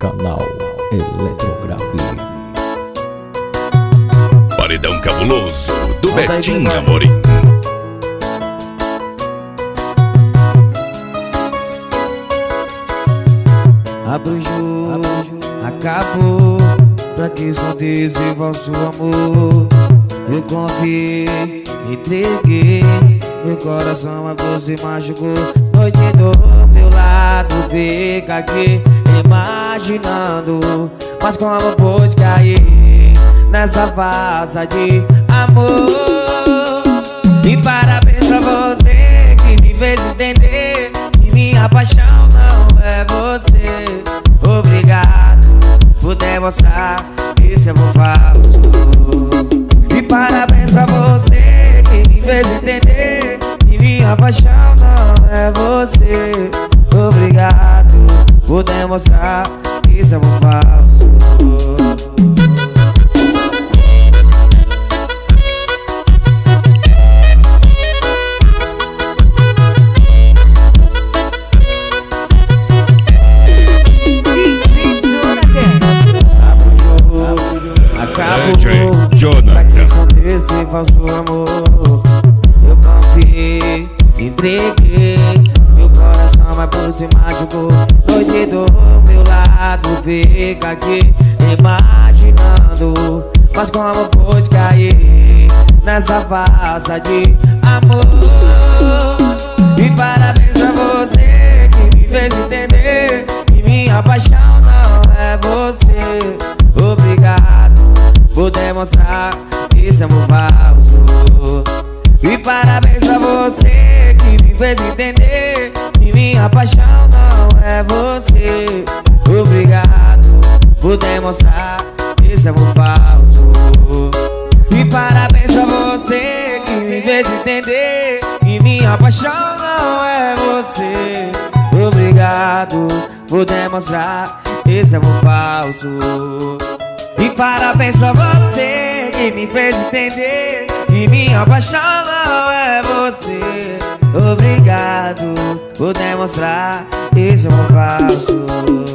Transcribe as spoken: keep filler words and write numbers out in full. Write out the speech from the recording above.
Canal Eletrografia. Paredão cabuloso do Betinho Amorim. Abre o jogo, acabou. Pra que esconder vosso amor? Eu confiei, entreguei meu coração, a você machucou. Noite do meu lado, fica aqui imaginando. Mas como pôde cair nessa farsa de amor? E parabéns pra você que me fez entender que minha paixão não é você. Obrigado por demonstrar que esse amor falso. E parabéns pra você que me fez entender que minha paixão não é você. Obrigado por demonstrar que esse amor falso. Esse falso amor, eu confiei, entreguei meu coração, mas você machucou. Noite do meu lado, fica aqui imaginando. Mas como pôde cair nessa farsa de amor? E parabéns pra você que me fez entender que minha paixão não é você. Obrigado por demonstrar esse amor falso. E parabéns pra você que me fez entender que minha paixão não é você. Obrigado por demonstrar esse amor falso. E parabéns pra você que me fez entender que minha paixão não é você. Obrigado por demonstrar esse amor falso. E parabéns pra você que me fez entender que minha paixão não é você. Obrigado por demonstrar esse amor falso.